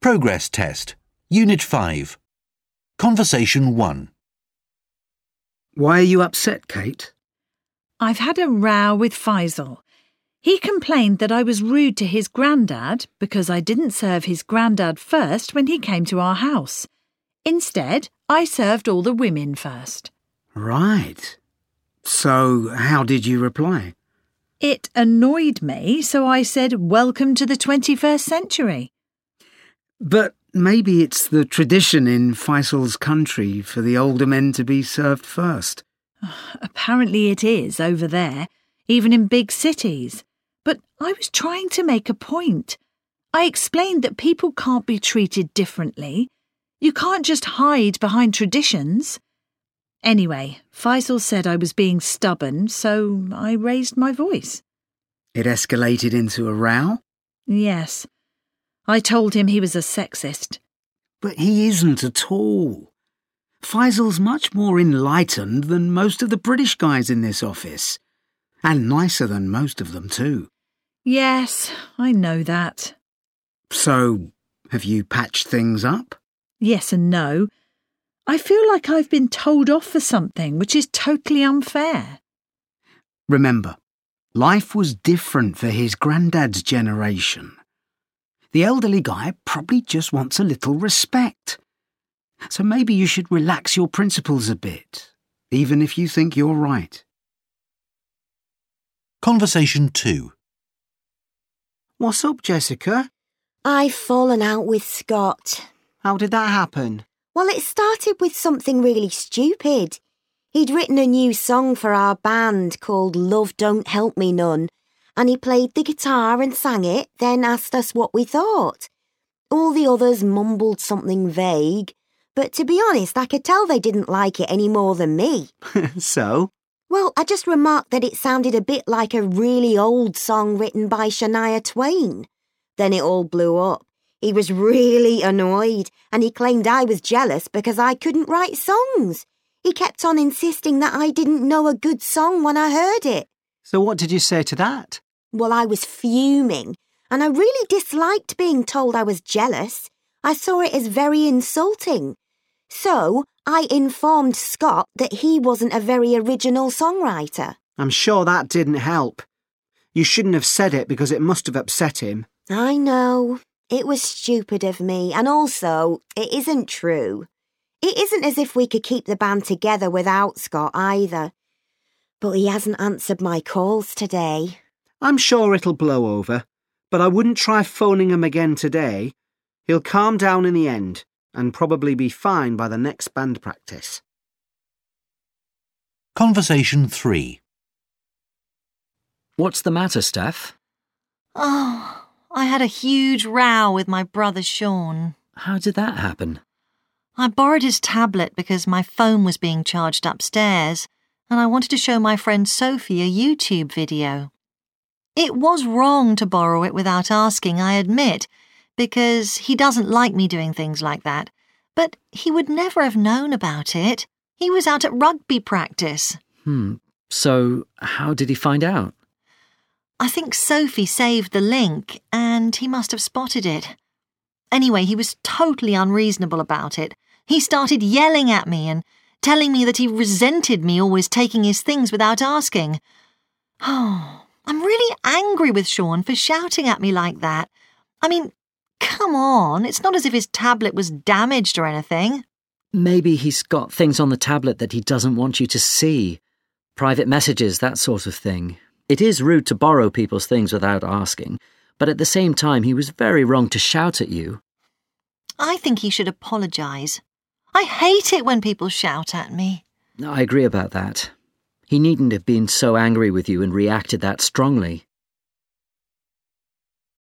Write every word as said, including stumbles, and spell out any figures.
Progress Test, Unit five. Conversation one. Why are you upset, Kate? I've had a row with Faisal. He complained that I was rude to his granddad because I didn't serve his granddad first when he came to our house. Instead, I served all the women first. Right. So, how did you reply? It annoyed me, so I said, "Welcome to the twenty-first century." But maybe it's the tradition in Faisal's country for the older men to be served first. Apparently it is over there, even in big cities. But I was trying to make a point. I explained that people can't be treated differently. You can't just hide behind traditions. Anyway, Faisal said I was being stubborn, so I raised my voice. It escalated into a row? Yes. I told him he was a sexist. But he isn't at all. Faisal's much more enlightened than most of the British guys in this office. And nicer than most of them too. Yes, I know that. So, have you patched things up? Yes and no. I feel like I've been told off for something which is totally unfair. Remember, life was different for his granddad's generation. The elderly guy probably just wants a little respect. So maybe you should relax your principles a bit, even if you think you're right. Conversation two. What's up, Jessica? I've fallen out with Scott. How did that happen? Well, it started with something really stupid. He'd written a new song for our band called Love Don't Help Me None, and he played the guitar and sang it, then asked us what we thought. All the others mumbled something vague, but to be honest, I could tell they didn't like it any more than me. So? Well, I just remarked that it sounded a bit like a really old song written by Shania Twain. Then it all blew up. He was really annoyed, and he claimed I was jealous because I couldn't write songs. He kept on insisting that I didn't know a good song when I heard it. So what did you say to that? Well, I was fuming, and I really disliked being told I was jealous. I saw it as very insulting. So I informed Scott that he wasn't a very original songwriter. I'm sure that didn't help. You shouldn't have said it because it must have upset him. I know. It was stupid of me, and also, it isn't true. It isn't as if we could keep the band together without Scott either. But he hasn't answered my calls today. I'm sure it'll blow over, but I wouldn't try phoning him again today. He'll calm down in the end, and probably be fine by the next band practice. Conversation three. What's the matter, Steph? Oh, I had a huge row with my brother Sean. How did that happen? I borrowed his tablet because my phone was being charged upstairs, and I wanted to show my friend Sophie a YouTube video. It was wrong to borrow it without asking, I admit, because he doesn't like me doing things like that. But he would never have known about it. He was out at rugby practice. Hmm. So, how did he find out? I think Sophie saved the link, and he must have spotted it. Anyway, he was totally unreasonable about it. He started yelling at me and telling me that he resented me always taking his things without asking. Oh, I'm really angry with Sean for shouting at me like that. I mean, come on, it's not as if his tablet was damaged or anything. Maybe he's got things on the tablet that he doesn't want you to see. Private messages, that sort of thing. It is rude to borrow people's things without asking, but at the same time he was very wrong to shout at you. I think he should apologise. I hate it when people shout at me. I agree about that. He needn't have been so angry with you and reacted that strongly.